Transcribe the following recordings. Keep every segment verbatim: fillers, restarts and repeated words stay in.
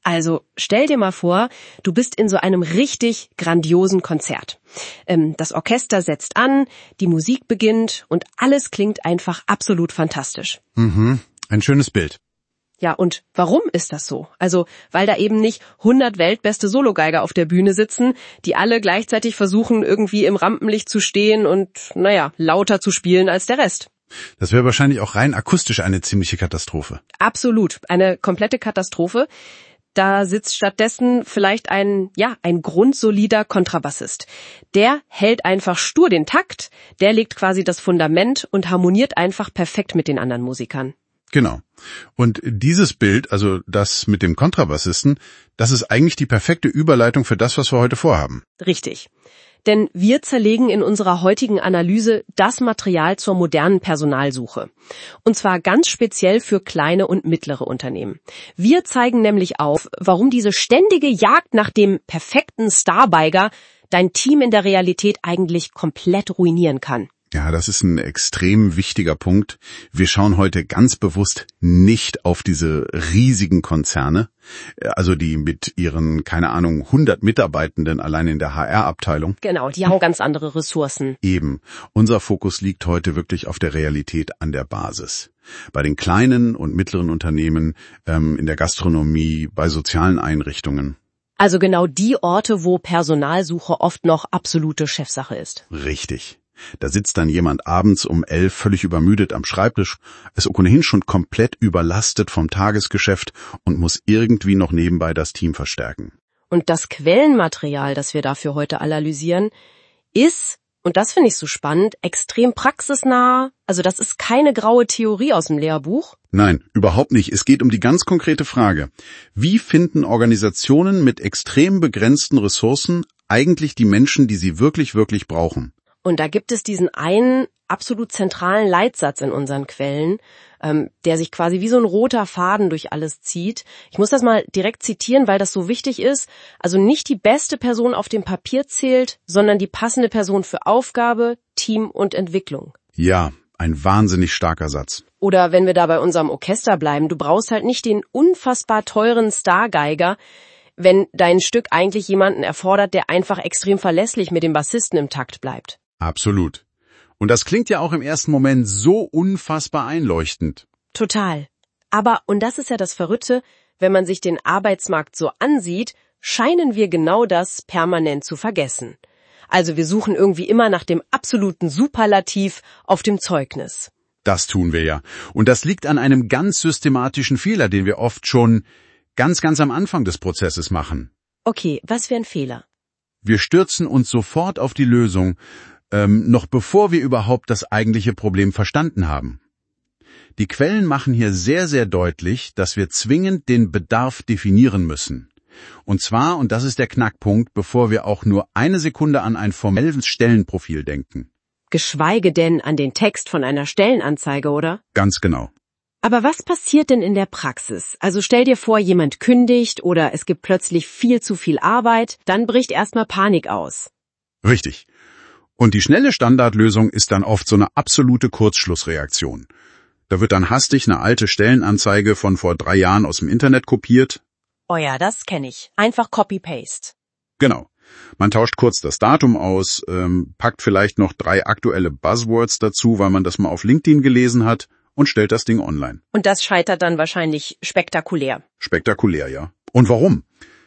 Also stell dir mal vor, du bist in so einem richtig grandiosen Konzert. Ähm, das Orchester setzt an, die Musik beginnt und alles klingt einfach absolut fantastisch. Mhm, ein schönes Bild. Ja, und warum ist das so? Also, weil da eben nicht hundert weltbeste Sologeiger auf der Bühne sitzen, die alle gleichzeitig versuchen, irgendwie im Rampenlicht zu stehen und, naja, lauter zu spielen als der Rest. Das wäre wahrscheinlich auch rein akustisch eine ziemliche Katastrophe. Absolut, eine komplette Katastrophe. Da sitzt stattdessen vielleicht ein, ja, ein grundsolider Kontrabassist. Der hält einfach stur den Takt, der legt quasi das Fundament und harmoniert einfach perfekt mit den anderen Musikern. Genau. Und dieses Bild, also das mit dem Kontrabassisten, das ist eigentlich die perfekte Überleitung für das, was wir heute vorhaben. Richtig. Denn wir zerlegen in unserer heutigen Analyse das Material zur modernen Personalsuche. Und zwar ganz speziell für kleine und mittlere Unternehmen. Wir zeigen nämlich auf, warum diese ständige Jagd nach dem perfekten Starbeiger dein Team in der Realität eigentlich komplett ruinieren kann. Ja, das ist ein extrem wichtiger Punkt. Wir schauen heute ganz bewusst nicht auf diese riesigen Konzerne, also die mit ihren, keine Ahnung, hundert Mitarbeitenden allein in der H R-Abteilung. Genau, die haben ganz andere Ressourcen. Eben. Unser Fokus liegt heute wirklich auf der Realität an der Basis. Bei den kleinen und mittleren Unternehmen, ähm, in der Gastronomie, bei sozialen Einrichtungen. Also genau die Orte, wo Personalsuche oft noch absolute Chefsache ist. Richtig. Da sitzt dann jemand abends um elf völlig übermüdet am Schreibtisch, ist ohnehin schon komplett überlastet vom Tagesgeschäft und muss irgendwie noch nebenbei das Team verstärken. Und das Quellenmaterial, das wir dafür heute analysieren, ist, und das finde ich so spannend, extrem praxisnah. Also das ist keine graue Theorie aus dem Lehrbuch. Nein, überhaupt nicht. Es geht um die ganz konkrete Frage. Wie finden Organisationen mit extrem begrenzten Ressourcen eigentlich die Menschen, die sie wirklich, wirklich brauchen? Und da gibt es diesen einen absolut zentralen Leitsatz in unseren Quellen, ähm, der sich quasi wie so ein roter Faden durch alles zieht. Ich muss das mal direkt zitieren, weil das so wichtig ist. Also nicht die beste Person auf dem Papier zählt, sondern die passende Person für Aufgabe, Team und Entwicklung. Ja, ein wahnsinnig starker Satz. Oder wenn wir da bei unserem Orchester bleiben, du brauchst halt nicht den unfassbar teuren Stargeiger, wenn dein Stück eigentlich jemanden erfordert, der einfach extrem verlässlich mit dem Bassisten im Takt bleibt. Absolut. Und das klingt ja auch im ersten Moment so unfassbar einleuchtend. Total. Aber, und das ist ja das Verrückte, wenn man sich den Arbeitsmarkt so ansieht, scheinen wir genau das permanent zu vergessen. Also wir suchen irgendwie immer nach dem absoluten Superlativ auf dem Zeugnis. Das tun wir ja. Und das liegt an einem ganz systematischen Fehler, den wir oft schon ganz, ganz am Anfang des Prozesses machen. Okay, was für ein Fehler? Wir stürzen uns sofort auf die Lösung, ähm, noch bevor wir überhaupt das eigentliche Problem verstanden haben. Die Quellen machen hier sehr, sehr deutlich, dass wir zwingend den Bedarf definieren müssen. Und zwar, und das ist der Knackpunkt, bevor wir auch nur eine Sekunde an ein formelles Stellenprofil denken. Geschweige denn an den Text von einer Stellenanzeige, oder? Ganz genau. Aber was passiert denn in der Praxis? Also stell dir vor, jemand kündigt oder es gibt plötzlich viel zu viel Arbeit, dann bricht erstmal Panik aus. Richtig. Und die schnelle Standardlösung ist dann oft so eine absolute Kurzschlussreaktion. Da wird dann hastig eine alte Stellenanzeige von vor drei Jahren aus dem Internet kopiert. Oh ja, das kenne ich. Einfach Copy-Paste. Genau. Man tauscht kurz das Datum aus, ähm, packt vielleicht noch drei aktuelle Buzzwords dazu, weil man das mal auf LinkedIn gelesen hat und stellt das Ding online. Und das scheitert dann wahrscheinlich spektakulär. Spektakulär, ja. Und warum?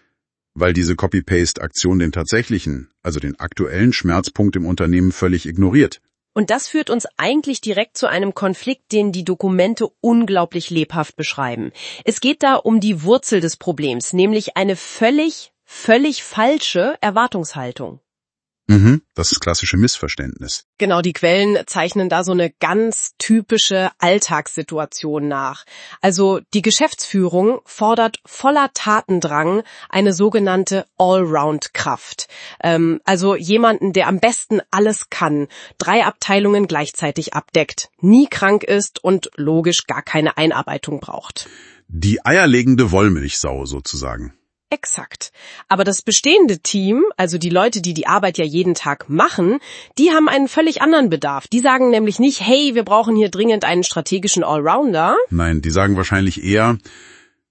Weil diese Copy-Paste-Aktion den tatsächlichen, also den aktuellen Schmerzpunkt im Unternehmen völlig ignoriert. Und das führt uns eigentlich direkt zu einem Konflikt, den die Dokumente unglaublich lebhaft beschreiben. Es geht da um die Wurzel des Problems, nämlich eine völlig, völlig falsche Erwartungshaltung. Mhm, das ist klassische Missverständnis. Genau, die Quellen zeichnen da so eine ganz typische Alltagssituation nach. Also die Geschäftsführung fordert voller Tatendrang eine sogenannte Allround-Kraft. Ähm, also jemanden, der am besten alles kann, drei Abteilungen gleichzeitig abdeckt, nie krank ist und logisch gar keine Einarbeitung braucht. Die eierlegende Wollmilchsau sozusagen. Exakt. Aber das bestehende Team, also die Leute, die die Arbeit ja jeden Tag machen, die haben einen völlig anderen Bedarf. Die sagen nämlich nicht, hey, wir brauchen hier dringend einen strategischen Allrounder. Nein, die sagen wahrscheinlich eher,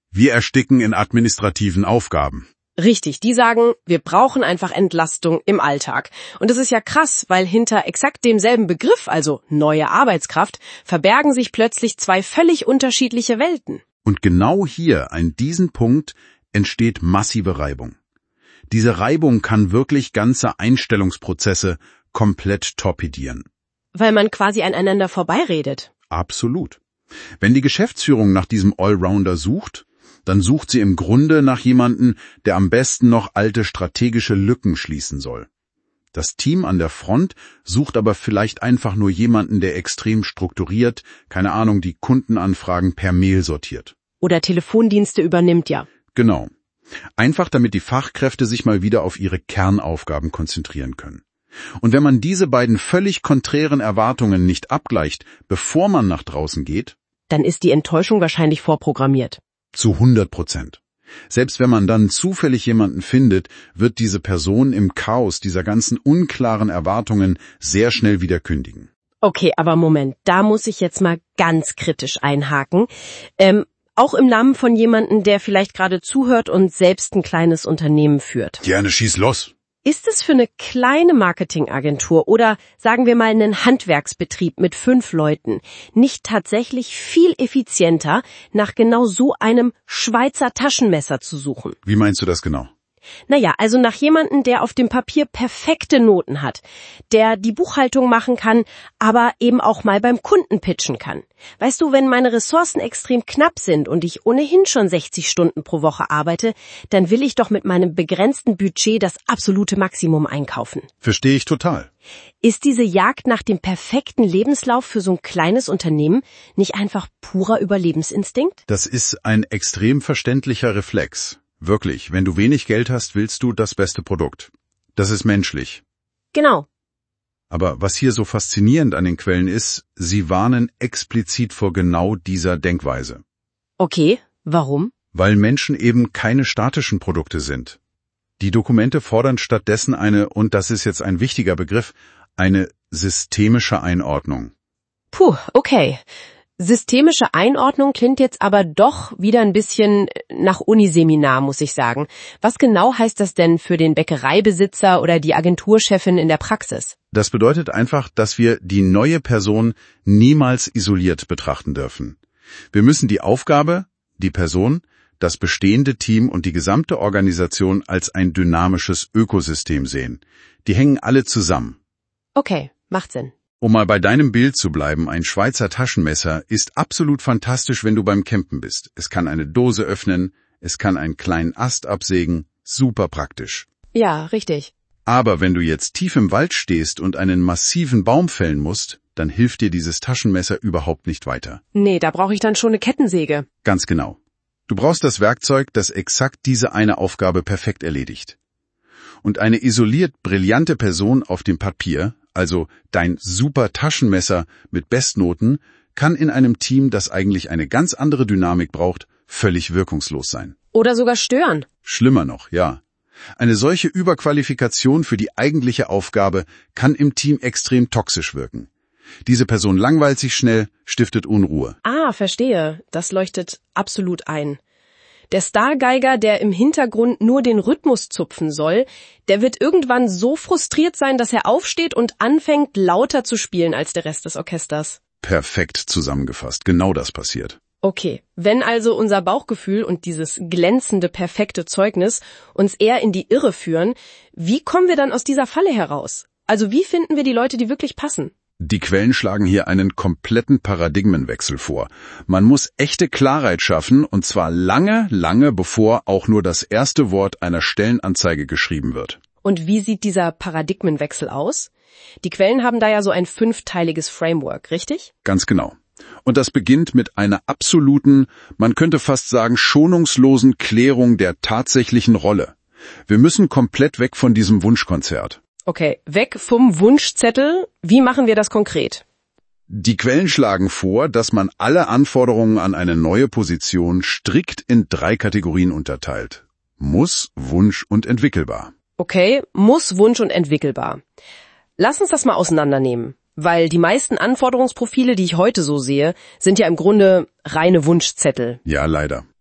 Wir ersticken in administrativen Aufgaben. Richtig, die sagen, wir brauchen einfach Entlastung im Alltag. Und das ist ja krass, weil hinter exakt demselben Begriff, also neue Arbeitskraft, verbergen sich plötzlich zwei völlig unterschiedliche Welten. Und genau hier, an diesem Punkt, entsteht massive Reibung. Diese Reibung kann wirklich ganze Einstellungsprozesse komplett torpedieren. Weil man quasi aneinander vorbeiredet. Absolut. Wenn die Geschäftsführung nach diesem Allrounder sucht, dann sucht sie im Grunde nach jemandem, der am besten noch alte strategische Lücken schließen soll. Das Team an der Front sucht aber vielleicht einfach nur jemanden, der extrem strukturiert, keine Ahnung, die Kundenanfragen per Mail sortiert. Oder Telefondienste übernimmt, ja. Genau. Einfach damit die Fachkräfte sich mal wieder auf ihre Kernaufgaben konzentrieren können. Und wenn man diese beiden völlig konträren Erwartungen nicht abgleicht, bevor man nach draußen geht, dann ist die Enttäuschung wahrscheinlich vorprogrammiert. Zu hundert Prozent. Selbst wenn man dann zufällig jemanden findet, wird diese Person im Chaos dieser ganzen unklaren Erwartungen sehr schnell wieder kündigen. Okay, aber Moment, da muss ich jetzt mal ganz kritisch einhaken. Ähm, auch im Namen von jemandem, der vielleicht gerade zuhört und selbst ein kleines Unternehmen führt. Gerne, schieß los. Ist es für eine kleine Marketingagentur oder sagen wir mal einen Handwerksbetrieb mit fünf Leuten nicht tatsächlich viel effizienter, nach genau so einem Schweizer Taschenmesser zu suchen? Wie meinst du das genau? Naja, also nach jemandem, der auf dem Papier perfekte Noten hat, der die Buchhaltung machen kann, aber eben auch mal beim Kunden pitchen kann. Weißt du, wenn meine Ressourcen extrem knapp sind und ich ohnehin schon sechzig Stunden pro Woche arbeite, dann will ich doch mit meinem begrenzten Budget das absolute Maximum einkaufen. Verstehe ich total. Ist diese Jagd nach dem perfekten Lebenslauf für so ein kleines Unternehmen nicht einfach purer Überlebensinstinkt? Das ist ein extrem verständlicher Reflex. Wirklich, wenn du wenig Geld hast, willst du das beste Produkt. Das ist menschlich. Genau. Aber was hier so faszinierend an den Quellen ist, sie warnen explizit vor genau dieser Denkweise. Okay, warum? Weil Menschen eben keine statischen Produkte sind. Die Dokumente fordern stattdessen eine, und das ist jetzt ein wichtiger Begriff, eine systemische Einordnung. Puh, okay. Systemische Einordnung klingt jetzt aber doch wieder ein bisschen nach Uniseminar, muss ich sagen. Was genau heißt das denn für den Bäckereibesitzer oder die Agenturchefin in der Praxis? Das bedeutet einfach, dass wir die neue Person niemals isoliert betrachten dürfen. Wir müssen die Aufgabe, die Person, das bestehende Team und die gesamte Organisation als ein dynamisches Ökosystem sehen. Die hängen alle zusammen. Okay, macht Sinn. Um mal bei deinem Bild zu bleiben, ein Schweizer Taschenmesser ist absolut fantastisch, wenn du beim Campen bist. Es kann eine Dose öffnen, es kann einen kleinen Ast absägen, super praktisch. Ja, richtig. Aber wenn du jetzt tief im Wald stehst und einen massiven Baum fällen musst, dann hilft dir dieses Taschenmesser überhaupt nicht weiter. Nee, da brauche ich dann schon eine Kettensäge. Ganz genau. Du brauchst das Werkzeug, das exakt diese eine Aufgabe perfekt erledigt. Und eine isoliert brillante Person auf dem Papier, also dein super Taschenmesser mit Bestnoten, kann in einem Team, das eigentlich eine ganz andere Dynamik braucht, völlig wirkungslos sein. Oder sogar stören. Schlimmer noch, ja. Eine solche Überqualifikation für die eigentliche Aufgabe kann im Team extrem toxisch wirken. Diese Person langweilt sich schnell, stiftet Unruhe. Ah, verstehe. Das leuchtet absolut ein. Der Stargeiger, der im Hintergrund nur den Rhythmus zupfen soll, der wird irgendwann so frustriert sein, dass er aufsteht und anfängt, lauter zu spielen als der Rest des Orchesters. Perfekt zusammengefasst, genau das passiert. Okay, wenn also unser Bauchgefühl und dieses glänzende, perfekte Zeugnis uns eher in die Irre führen, wie kommen wir dann aus dieser Falle heraus? Also wie finden wir die Leute, die wirklich passen? Die Quellen schlagen hier einen kompletten Paradigmenwechsel vor. Man muss echte Klarheit schaffen, und zwar lange, lange bevor auch nur das erste Wort einer Stellenanzeige geschrieben wird. Und wie sieht dieser Paradigmenwechsel aus? Die Quellen haben da ja so ein fünfteiliges Framework, richtig? Ganz genau. Und das beginnt mit einer absoluten, man könnte fast sagen schonungslosen Klärung der tatsächlichen Rolle. Wir müssen komplett weg von diesem Wunschkonzert. Okay, weg vom Wunschzettel. Wie machen wir das konkret? Die Quellen schlagen vor, dass man alle Anforderungen an eine neue Position strikt in drei Kategorien unterteilt. Muss, Wunsch und entwickelbar. Okay, muss, Wunsch und entwickelbar. Lass uns das mal auseinandernehmen, weil die meisten Anforderungsprofile, die ich heute so sehe, sind ja im Grunde reine Wunschzettel. Ja, leider.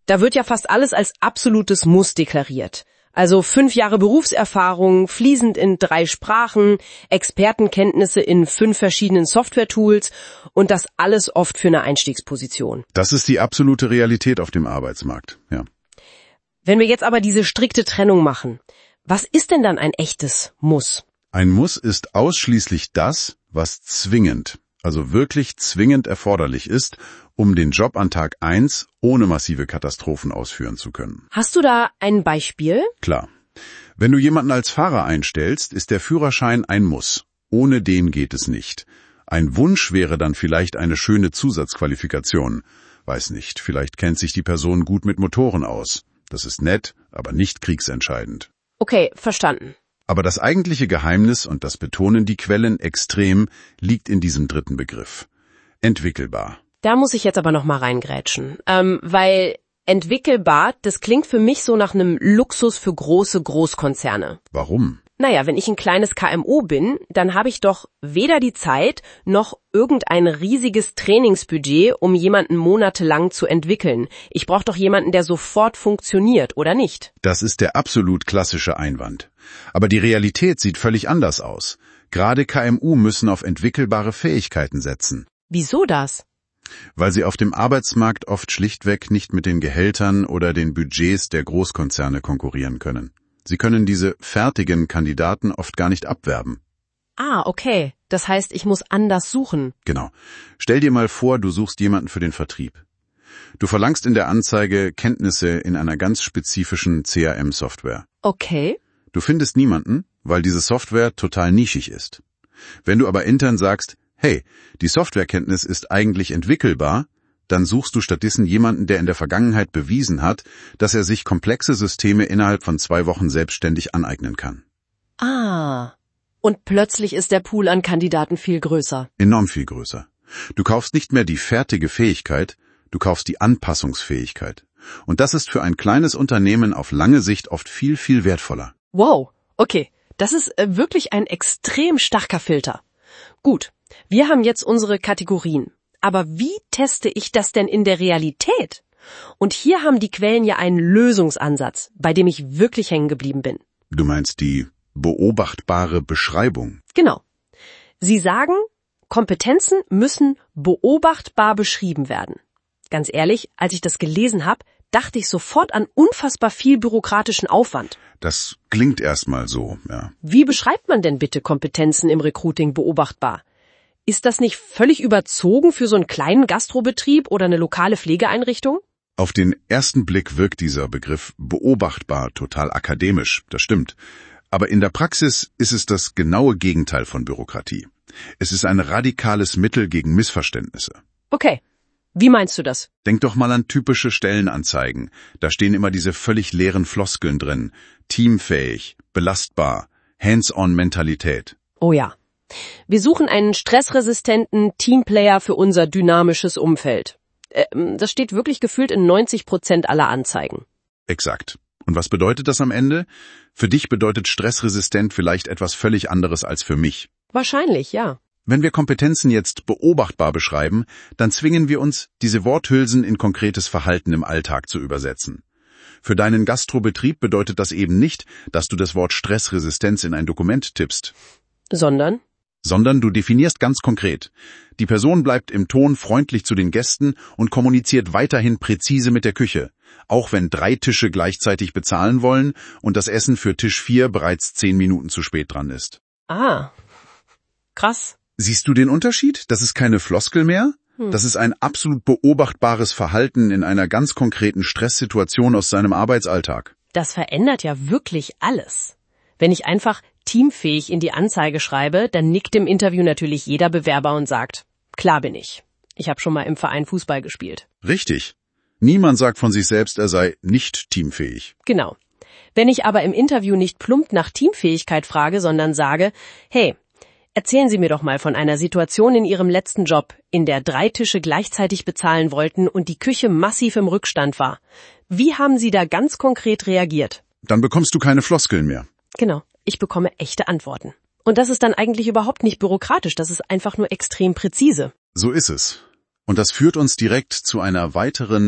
Da wird ja fast alles als absolutes Muss deklariert. Also fünf Jahre Berufserfahrung, fließend in drei Sprachen, Expertenkenntnisse in fünf verschiedenen Software-Tools und das alles oft für eine Einstiegsposition. Das ist die absolute Realität auf dem Arbeitsmarkt, ja. Wenn wir jetzt aber diese strikte Trennung machen, was ist denn dann ein echtes Muss? Ein Muss ist ausschließlich das, was zwingend, also wirklich zwingend erforderlich ist, um den Job an Tag eins ohne massive Katastrophen ausführen zu können. Hast du da ein Beispiel? Klar. Wenn du jemanden als Fahrer einstellst, ist der Führerschein ein Muss. Ohne den geht es nicht. Ein Wunsch wäre dann vielleicht eine schöne Zusatzqualifikation. Weiß nicht, vielleicht kennt sich die Person gut mit Motoren aus. Das ist nett, aber nicht kriegsentscheidend. Okay, verstanden. Aber das eigentliche Geheimnis, und das betonen die Quellen extrem, liegt in diesem dritten Begriff. Entwickelbar. Da muss ich jetzt aber noch mal reingrätschen, ähm, weil entwickelbar, das klingt für mich so nach einem Luxus für große Großkonzerne. Warum? Naja, wenn ich ein kleines K M U bin, dann habe ich doch weder die Zeit noch irgendein riesiges Trainingsbudget, um jemanden monatelang zu entwickeln. Ich brauche doch jemanden, der sofort funktioniert, oder nicht? Das ist der absolut klassische Einwand. Aber die Realität sieht völlig anders aus. Gerade K M U müssen auf entwickelbare Fähigkeiten setzen. Wieso das? Weil sie auf dem Arbeitsmarkt oft schlichtweg nicht mit den Gehältern oder den Budgets der Großkonzerne konkurrieren können. Sie können diese fertigen Kandidaten oft gar nicht abwerben. Ah, okay. Das heißt, ich muss anders suchen. Genau. Stell dir mal vor, du suchst jemanden für den Vertrieb. Du verlangst in der Anzeige Kenntnisse in einer ganz spezifischen C R M-Software. Okay. Du findest niemanden, weil diese Software total nischig ist. Wenn du aber intern sagst, hey, die Softwarekenntnis ist eigentlich entwickelbar, dann suchst du stattdessen jemanden, der in der Vergangenheit bewiesen hat, dass er sich komplexe Systeme innerhalb von zwei Wochen selbstständig aneignen kann. Ah. Und plötzlich ist der Pool an Kandidaten viel größer. Enorm viel größer. Du kaufst nicht mehr die fertige Fähigkeit, du kaufst die Anpassungsfähigkeit. Und das ist für ein kleines Unternehmen auf lange Sicht oft viel, viel wertvoller. Wow. Okay. Das ist äh, wirklich ein extrem starker Filter. Gut. Wir haben jetzt unsere Kategorien. Aber wie teste ich das denn in der Realität? Und hier haben die Quellen ja einen Lösungsansatz, bei dem ich wirklich hängen geblieben bin. Du meinst die beobachtbare Beschreibung? Genau. Sie sagen, Kompetenzen müssen beobachtbar beschrieben werden. Ganz ehrlich, als ich das gelesen habe, dachte ich sofort an unfassbar viel bürokratischen Aufwand. Das klingt erstmal so, ja. Wie beschreibt man denn bitte Kompetenzen im Recruiting beobachtbar? Ist das nicht völlig überzogen für so einen kleinen Gastrobetrieb oder eine lokale Pflegeeinrichtung? Auf den ersten Blick wirkt dieser Begriff beobachtbar total akademisch, das stimmt. Aber in der Praxis ist es das genaue Gegenteil von Bürokratie. Es ist ein radikales Mittel gegen Missverständnisse. Okay. Wie meinst du das? Denk doch mal an typische Stellenanzeigen. Da stehen immer diese völlig leeren Floskeln drin. Teamfähig, belastbar, Hands-on-Mentalität. Oh ja. Wir suchen einen stressresistenten Teamplayer für unser dynamisches Umfeld. Äh, das steht wirklich gefühlt in neunzig Prozent aller Anzeigen. Exakt. Und was bedeutet das am Ende? Für dich bedeutet stressresistent vielleicht etwas völlig anderes als für mich. Wahrscheinlich, ja. Wenn wir Kompetenzen jetzt beobachtbar beschreiben, dann zwingen wir uns, diese Worthülsen in konkretes Verhalten im Alltag zu übersetzen. Für deinen Gastrobetrieb bedeutet das eben nicht, dass du das Wort Stressresistenz in ein Dokument tippst. Sondern? Sondern du definierst ganz konkret. Die Person bleibt im Ton freundlich zu den Gästen und kommuniziert weiterhin präzise mit der Küche, auch wenn drei Tische gleichzeitig bezahlen wollen und das Essen für Tisch vier bereits zehn Minuten zu spät dran ist. Ah, krass. Siehst du den Unterschied? Das ist keine Floskel mehr. Hm. Das ist ein absolut beobachtbares Verhalten in einer ganz konkreten Stresssituation aus seinem Arbeitsalltag. Das verändert ja wirklich alles. Wenn ich einfach teamfähig in die Anzeige schreibe, dann nickt im Interview natürlich jeder Bewerber und sagt, klar bin ich. Ich habe schon mal im Verein Fußball gespielt. Richtig. Niemand sagt von sich selbst, er sei nicht teamfähig. Genau. Wenn ich aber im Interview nicht plump nach Teamfähigkeit frage, sondern sage, hey, erzählen Sie mir doch mal von einer Situation in Ihrem letzten Job, in der drei Tische gleichzeitig bezahlen wollten und die Küche massiv im Rückstand war. Wie haben Sie da ganz konkret reagiert? Dann bekommst du keine Floskeln mehr. Genau, ich bekomme echte Antworten. Und das ist dann eigentlich überhaupt nicht bürokratisch, das ist einfach nur extrem präzise. So ist es. Und das führt uns direkt zu einer weiteren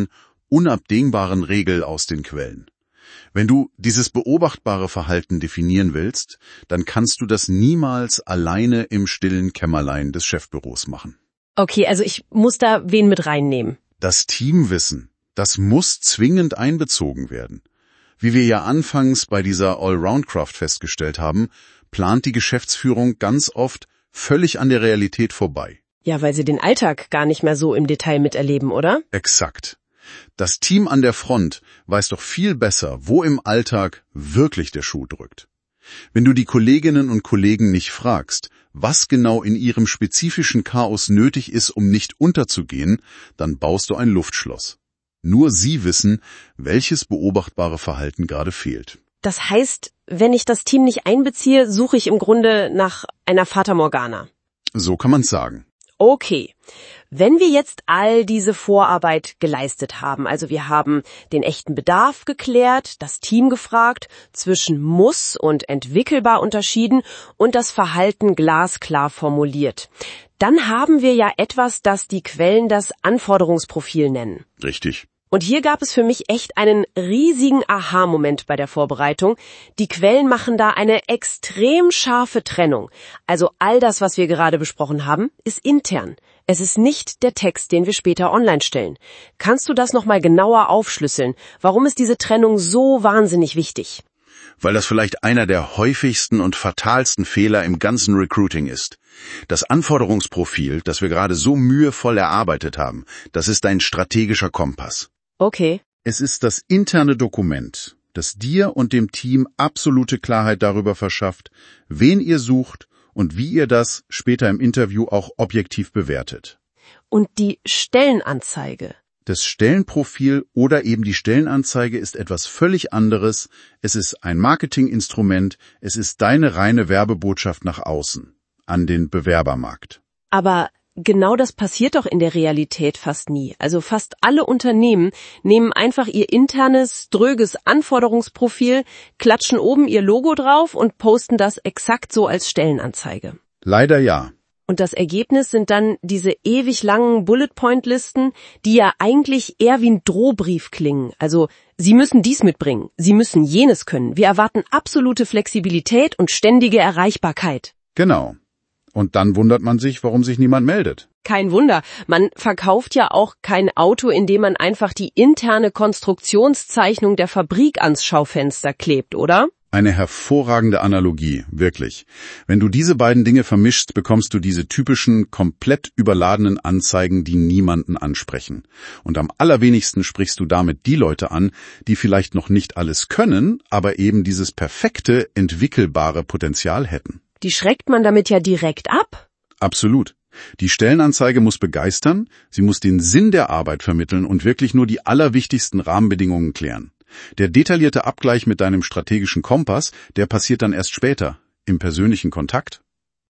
unabdingbaren Regel aus den Quellen. Wenn du dieses beobachtbare Verhalten definieren willst, dann kannst du das niemals alleine im stillen Kämmerlein des Chefbüros machen. Okay, also ich muss da wen mit reinnehmen. Das Teamwissen, das muss zwingend einbezogen werden. Wie wir ja anfangs bei dieser Allround-Craft festgestellt haben, plant die Geschäftsführung ganz oft völlig an der Realität vorbei. Ja, weil sie den Alltag gar nicht mehr so im Detail miterleben, oder? Exakt. Das Team an der Front weiß doch viel besser, wo im Alltag wirklich der Schuh drückt. Wenn du die Kolleginnen und Kollegen nicht fragst, was genau in ihrem spezifischen Chaos nötig ist, um nicht unterzugehen, dann baust du ein Luftschloss. Nur sie wissen, welches beobachtbare Verhalten gerade fehlt. Das heißt, wenn ich das Team nicht einbeziehe, suche ich im Grunde nach einer Fata Morgana. So kann man's sagen. Okay, wenn wir jetzt all diese Vorarbeit geleistet haben, also wir haben den echten Bedarf geklärt, das Team gefragt, zwischen muss und entwickelbar unterschieden und das Verhalten glasklar formuliert, dann haben wir ja etwas, das die Quellen das Anforderungsprofil nennen. Richtig. Und hier gab es für mich echt einen riesigen Aha-Moment bei der Vorbereitung. Die Quellen machen da eine extrem scharfe Trennung. Also all das, was wir gerade besprochen haben, ist intern. Es ist nicht der Text, den wir später online stellen. Kannst du das nochmal genauer aufschlüsseln? Warum ist diese Trennung so wahnsinnig wichtig? Weil das vielleicht einer der häufigsten und fatalsten Fehler im ganzen Recruiting ist. Das Anforderungsprofil, das wir gerade so mühevoll erarbeitet haben, das ist ein strategischer Kompass. Okay. Es ist das interne Dokument, das dir und dem Team absolute Klarheit darüber verschafft, wen ihr sucht und wie ihr das später im Interview auch objektiv bewertet. Und die Stellenanzeige? Das Stellenprofil oder eben die Stellenanzeige ist etwas völlig anderes. Es ist ein Marketinginstrument, es ist deine reine Werbebotschaft nach außen, an den Bewerbermarkt. Aber genau das passiert doch in der Realität fast nie. Also fast alle Unternehmen nehmen einfach ihr internes, dröges Anforderungsprofil, klatschen oben ihr Logo drauf und posten das exakt so als Stellenanzeige. Leider ja. Und das Ergebnis sind dann diese ewig langen Bullet-Point-Listen, die ja eigentlich eher wie ein Drohbrief klingen. Also, Sie müssen dies mitbringen, Sie müssen jenes können. Wir erwarten absolute Flexibilität und ständige Erreichbarkeit. Genau. Und dann wundert man sich, warum sich niemand meldet. Kein Wunder. Man verkauft ja auch kein Auto, indem man einfach die interne Konstruktionszeichnung der Fabrik ans Schaufenster klebt, oder? Eine hervorragende Analogie, wirklich. Wenn du diese beiden Dinge vermischst, bekommst du diese typischen, komplett überladenen Anzeigen, die niemanden ansprechen. Und am allerwenigsten sprichst du damit die Leute an, die vielleicht noch nicht alles können, aber eben dieses perfekte, entwickelbare Potenzial hätten. Die schreckt man damit ja direkt ab. Absolut. Die Stellenanzeige muss begeistern, sie muss den Sinn der Arbeit vermitteln und wirklich nur die allerwichtigsten Rahmenbedingungen klären. Der detaillierte Abgleich mit deinem strategischen Kompass, der passiert dann erst später, im persönlichen Kontakt.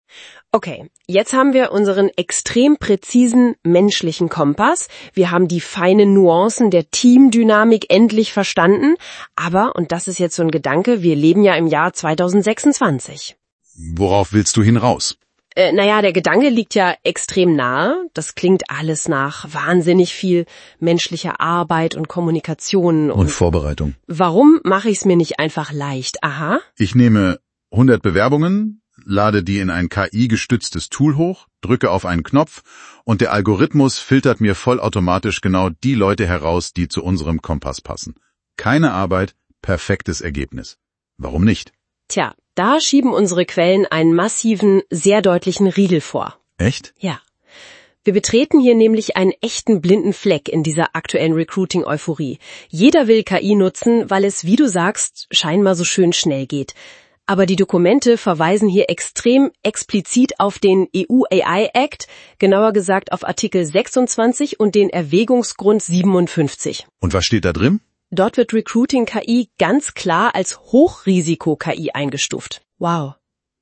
Okay, jetzt haben wir unseren extrem präzisen menschlichen Kompass. Wir haben die feinen Nuancen der Teamdynamik endlich verstanden. Aber, und das ist jetzt so ein Gedanke, wir leben ja im Jahr zwanzig sechsundzwanzig. Worauf willst du hin raus? Äh, naja, der Gedanke liegt ja extrem nahe. Das klingt alles nach wahnsinnig viel menschlicher Arbeit und Kommunikation. Und, und Vorbereitung. Warum mache ich es mir nicht einfach leicht? Aha. Ich nehme hundert Bewerbungen, lade die in ein K I-gestütztes Tool hoch, drücke auf einen Knopf und der Algorithmus filtert mir vollautomatisch genau die Leute heraus, die zu unserem Kompass passen. Keine Arbeit, perfektes Ergebnis. Warum nicht? Tja, da schieben unsere Quellen einen massiven, sehr deutlichen Riegel vor. Echt? Ja. Wir betreten hier nämlich einen echten blinden Fleck in dieser aktuellen Recruiting-Euphorie. Jeder will K I nutzen, weil es, wie du sagst, scheinbar so schön schnell geht. Aber die Dokumente verweisen hier extrem explizit auf den E U-A I-Act, genauer gesagt auf Artikel sechsundzwanzig und den Erwägungsgrund siebenundfünfzig. Und was steht da drin? Dort wird Recruiting-K I ganz klar als Hochrisiko-K I eingestuft. Wow.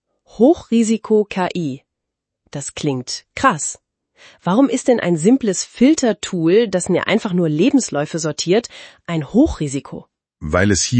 Hochrisiko-K I. Das klingt krass. Warum ist denn ein simples Filtertool, das mir einfach nur Lebensläufe sortiert, ein Hochrisiko? Weil es hier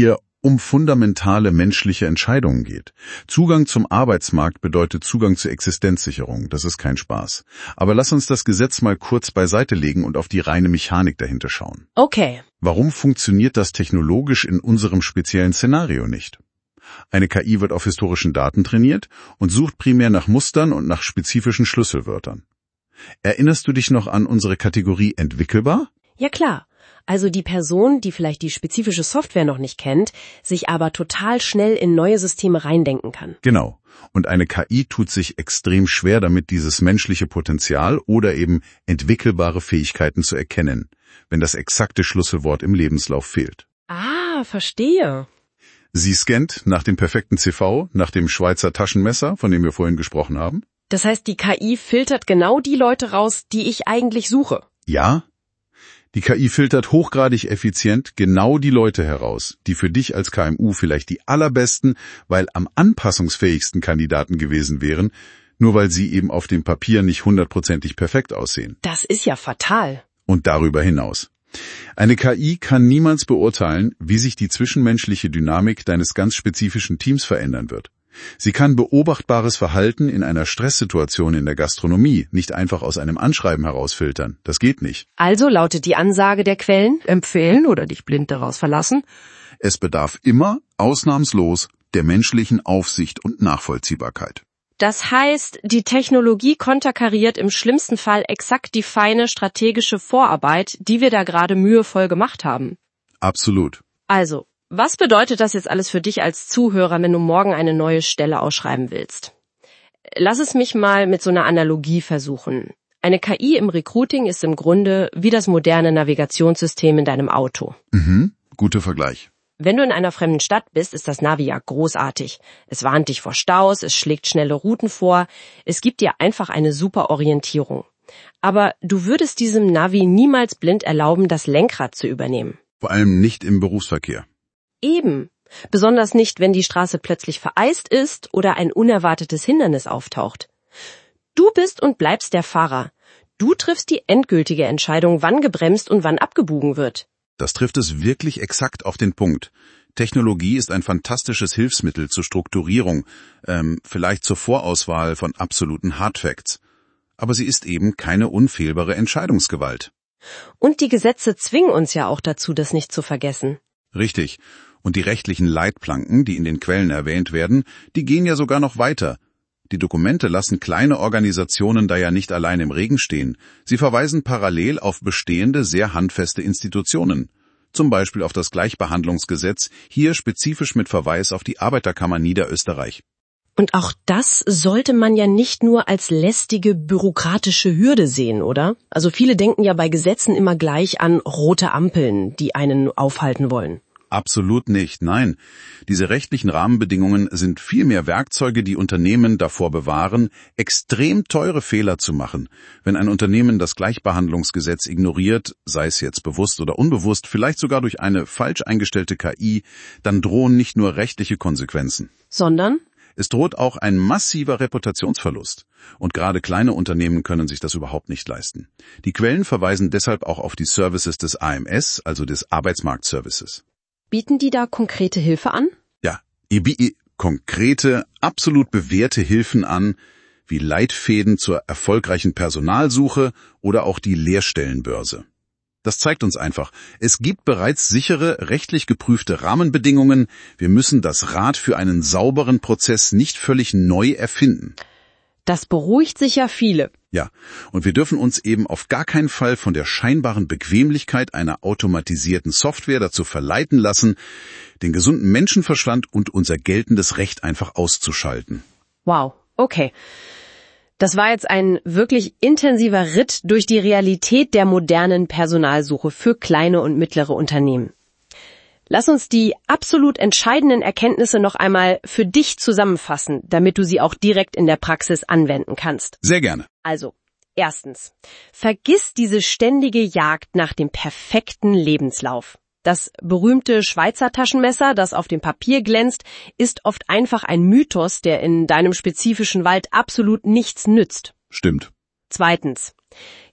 um fundamentale menschliche Entscheidungen geht. Zugang zum Arbeitsmarkt bedeutet Zugang zur Existenzsicherung. Das ist kein Spaß. Aber lass uns das Gesetz mal kurz beiseite legen und auf die reine Mechanik dahinter schauen. Okay. Warum funktioniert das technologisch in unserem speziellen Szenario nicht? Eine K I wird auf historischen Daten trainiert und sucht primär nach Mustern und nach spezifischen Schlüsselwörtern. Erinnerst du dich noch an unsere Kategorie entwickelbar? Ja klar. Also die Person, die vielleicht die spezifische Software noch nicht kennt, sich aber total schnell in neue Systeme reindenken kann. Genau. Und eine K I tut sich extrem schwer damit, dieses menschliche Potenzial oder eben entwickelbare Fähigkeiten zu erkennen, wenn das exakte Schlüsselwort im Lebenslauf fehlt. Ah, verstehe. Sie scannt nach dem perfekten C V, nach dem Schweizer Taschenmesser, von dem wir vorhin gesprochen haben. Das heißt, die K I filtert genau die Leute raus, die ich eigentlich suche. Ja. Die K I filtert hochgradig effizient genau die Leute heraus, die für dich als K M U vielleicht die allerbesten, weil am anpassungsfähigsten Kandidaten gewesen wären, nur weil sie eben auf dem Papier nicht hundertprozentig perfekt aussehen. Das ist ja fatal. Und darüber hinaus. Eine K I kann niemals beurteilen, wie sich die zwischenmenschliche Dynamik deines ganz spezifischen Teams verändern wird. Sie kann beobachtbares Verhalten in einer Stresssituation in der Gastronomie nicht einfach aus einem Anschreiben herausfiltern. Das geht nicht. Also lautet die Ansage der Quellen: empfehlen oder dich blind daraus verlassen? Es bedarf immer, ausnahmslos, der menschlichen Aufsicht und Nachvollziehbarkeit. Das heißt, die Technologie konterkariert im schlimmsten Fall exakt die feine strategische Vorarbeit, die wir da gerade mühevoll gemacht haben. Absolut. Also, was bedeutet das jetzt alles für dich als Zuhörer, wenn du morgen eine neue Stelle ausschreiben willst? Lass es mich mal mit so einer Analogie versuchen. Eine K I im Recruiting ist im Grunde wie das moderne Navigationssystem in deinem Auto. Mhm, guter Vergleich. Wenn du in einer fremden Stadt bist, ist das Navi ja großartig. Es warnt dich vor Staus, es schlägt schnelle Routen vor, es gibt dir einfach eine super Orientierung. Aber du würdest diesem Navi niemals blind erlauben, das Lenkrad zu übernehmen. Vor allem nicht im Berufsverkehr. Eben. Besonders nicht, wenn die Straße plötzlich vereist ist oder ein unerwartetes Hindernis auftaucht. Du bist und bleibst der Fahrer. Du triffst die endgültige Entscheidung, wann gebremst und wann abgebogen wird. Das trifft es wirklich exakt auf den Punkt. Technologie ist ein fantastisches Hilfsmittel zur Strukturierung, ähm, vielleicht zur Vorauswahl von absoluten Hardfacts. Aber sie ist eben keine unfehlbare Entscheidungsgewalt. Und die Gesetze zwingen uns ja auch dazu, das nicht zu vergessen. Richtig. Und die rechtlichen Leitplanken, die in den Quellen erwähnt werden, die gehen ja sogar noch weiter. Die Dokumente lassen kleine Organisationen da ja nicht allein im Regen stehen. Sie verweisen parallel auf bestehende, sehr handfeste Institutionen. Zum Beispiel auf das Gleichbehandlungsgesetz, hier spezifisch mit Verweis auf die Arbeiterkammer Niederösterreich. Und auch das sollte man ja nicht nur als lästige bürokratische Hürde sehen, oder? Also viele denken ja bei Gesetzen immer gleich an rote Ampeln, die einen aufhalten wollen. Absolut nicht, nein. Diese rechtlichen Rahmenbedingungen sind vielmehr Werkzeuge, die Unternehmen davor bewahren, extrem teure Fehler zu machen. Wenn ein Unternehmen das Gleichbehandlungsgesetz ignoriert, sei es jetzt bewusst oder unbewusst, vielleicht sogar durch eine falsch eingestellte K I, dann drohen nicht nur rechtliche Konsequenzen. Sondern? Es droht auch ein massiver Reputationsverlust. Und gerade kleine Unternehmen können sich das überhaupt nicht leisten. Die Quellen verweisen deshalb auch auf die Services des A M S, also des Arbeitsmarktservices. Bieten die da konkrete Hilfe an? Ja, ihr bietet konkrete, absolut bewährte Hilfen an, wie Leitfäden zur erfolgreichen Personalsuche oder auch die Lehrstellenbörse. Das zeigt uns einfach, es gibt bereits sichere, rechtlich geprüfte Rahmenbedingungen. Wir müssen das Rad für einen sauberen Prozess nicht völlig neu erfinden. Das beruhigt sicher viele. Ja, und wir dürfen uns eben auf gar keinen Fall von der scheinbaren Bequemlichkeit einer automatisierten Software dazu verleiten lassen, den gesunden Menschenverstand und unser geltendes Recht einfach auszuschalten. Wow, okay. Das war jetzt ein wirklich intensiver Ritt durch die Realität der modernen Personalsuche für kleine und mittlere Unternehmen. Lass uns die absolut entscheidenden Erkenntnisse noch einmal für dich zusammenfassen, damit du sie auch direkt in der Praxis anwenden kannst. Sehr gerne. Also, erstens, vergiss diese ständige Jagd nach dem perfekten Lebenslauf. Das berühmte Schweizer Taschenmesser, das auf dem Papier glänzt, ist oft einfach ein Mythos, der in deinem spezifischen Wald absolut nichts nützt. Stimmt. Zweitens,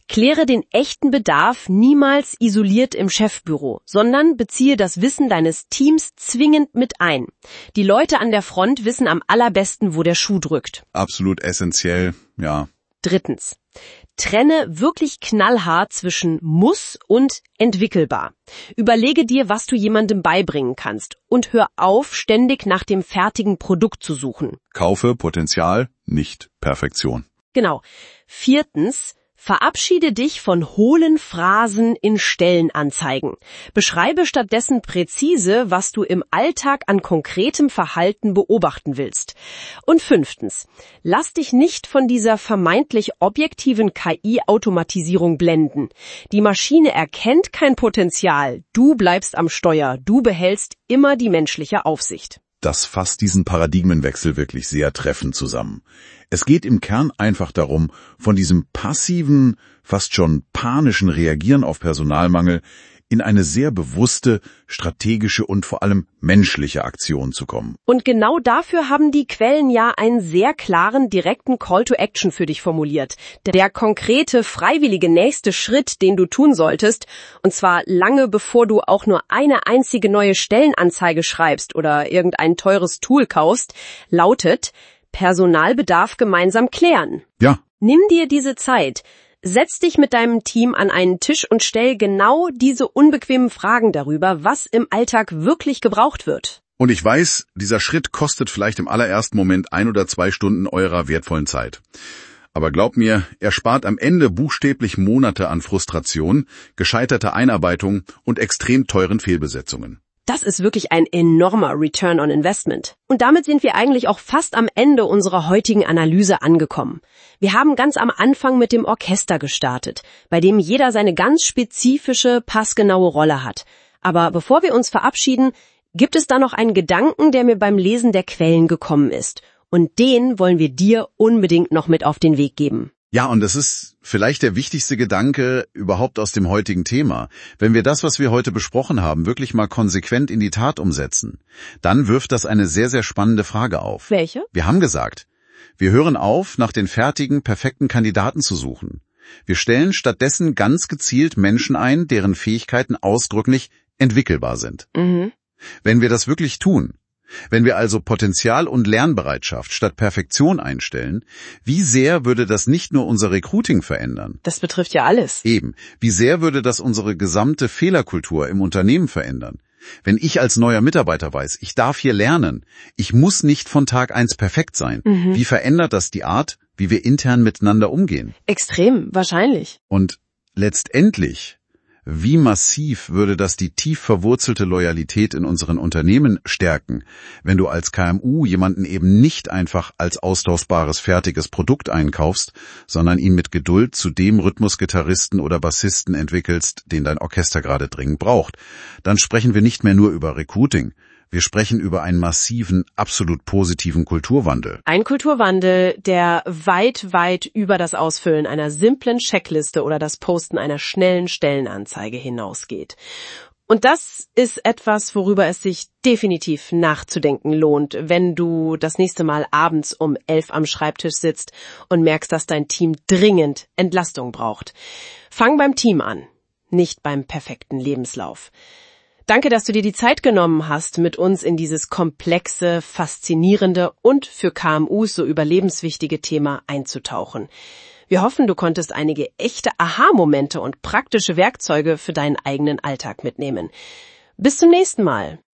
Kläre den echten Bedarf niemals isoliert im Chefbüro, sondern beziehe das Wissen deines Teams zwingend mit ein. Die Leute an der Front wissen am allerbesten, wo der Schuh drückt. Absolut essentiell, ja. Drittens. Trenne wirklich knallhart zwischen muss und entwickelbar. Überlege dir, was du jemandem beibringen kannst und hör auf, ständig nach dem fertigen Produkt zu suchen. Kaufe Potenzial, nicht Perfektion. Genau. Viertens. Verabschiede dich von hohlen Phrasen in Stellenanzeigen. Beschreibe stattdessen präzise, was du im Alltag an konkretem Verhalten beobachten willst. Und fünftens, lass dich nicht von dieser vermeintlich objektiven K I-Automatisierung blenden. Die Maschine erkennt kein Potenzial. Du bleibst am Steuer. Du behältst immer die menschliche Aufsicht. Das fasst diesen Paradigmenwechsel wirklich sehr treffend zusammen. Es geht im Kern einfach darum, von diesem passiven, fast schon panischen Reagieren auf Personalmangel in eine sehr bewusste, strategische und vor allem menschliche Aktion zu kommen. Und genau dafür haben die Quellen ja einen sehr klaren, direkten Call to Action für dich formuliert. Der konkrete, freiwillige nächste Schritt, den du tun solltest, und zwar lange bevor du auch nur eine einzige neue Stellenanzeige schreibst oder irgendein teures Tool kaufst, lautet: Personalbedarf gemeinsam klären. Ja. Nimm dir diese Zeit. Setz dich mit deinem Team an einen Tisch und stell genau diese unbequemen Fragen darüber, was im Alltag wirklich gebraucht wird. Und ich weiß, dieser Schritt kostet vielleicht im allerersten Moment ein oder zwei Stunden eurer wertvollen Zeit. Aber glaub mir, er spart am Ende buchstäblich Monate an Frustration, gescheiterter Einarbeitung und extrem teuren Fehlbesetzungen. Das ist wirklich ein enormer Return on Investment. Und damit sind wir eigentlich auch fast am Ende unserer heutigen Analyse angekommen. Wir haben ganz am Anfang mit dem Orchester gestartet, bei dem jeder seine ganz spezifische, passgenaue Rolle hat. Aber bevor wir uns verabschieden, gibt es da noch einen Gedanken, der mir beim Lesen der Quellen gekommen ist. Und den wollen wir dir unbedingt noch mit auf den Weg geben. Ja, und das ist vielleicht der wichtigste Gedanke überhaupt aus dem heutigen Thema. Wenn wir das, was wir heute besprochen haben, wirklich mal konsequent in die Tat umsetzen, dann wirft das eine sehr, sehr spannende Frage auf. Welche? Wir haben gesagt, wir hören auf, nach den fertigen, perfekten Kandidaten zu suchen. Wir stellen stattdessen ganz gezielt Menschen ein, deren Fähigkeiten ausdrücklich entwickelbar sind. Mhm. Wenn wir das wirklich tun, wenn wir also Potenzial und Lernbereitschaft statt Perfektion einstellen, wie sehr würde das nicht nur unser Recruiting verändern? Das betrifft ja alles. Eben. Wie sehr würde das unsere gesamte Fehlerkultur im Unternehmen verändern? Wenn ich als neuer Mitarbeiter weiß, ich darf hier lernen, ich muss nicht von Tag eins perfekt sein, Mhm. wie verändert das die Art, wie wir intern miteinander umgehen? Extrem, wahrscheinlich. Und letztendlich, wie massiv würde das die tief verwurzelte Loyalität in unseren Unternehmen stärken, wenn du als K M U jemanden eben nicht einfach als austauschbares, fertiges Produkt einkaufst, sondern ihn mit Geduld zu dem Rhythmusgitarristen oder Bassisten entwickelst, den dein Orchester gerade dringend braucht. Dann sprechen wir nicht mehr nur über Recruiting. Wir sprechen über einen massiven, absolut positiven Kulturwandel. Ein Kulturwandel, der weit, weit über das Ausfüllen einer simplen Checkliste oder das Posten einer schnellen Stellenanzeige hinausgeht. Und das ist etwas, worüber es sich definitiv nachzudenken lohnt, wenn du das nächste Mal abends um elf am Schreibtisch sitzt und merkst, dass dein Team dringend Entlastung braucht. Fang beim Team an, nicht beim perfekten Lebenslauf. Danke, dass du dir die Zeit genommen hast, mit uns in dieses komplexe, faszinierende und für K M Us so überlebenswichtige Thema einzutauchen. Wir hoffen, du konntest einige echte Aha-Momente und praktische Werkzeuge für deinen eigenen Alltag mitnehmen. Bis zum nächsten Mal.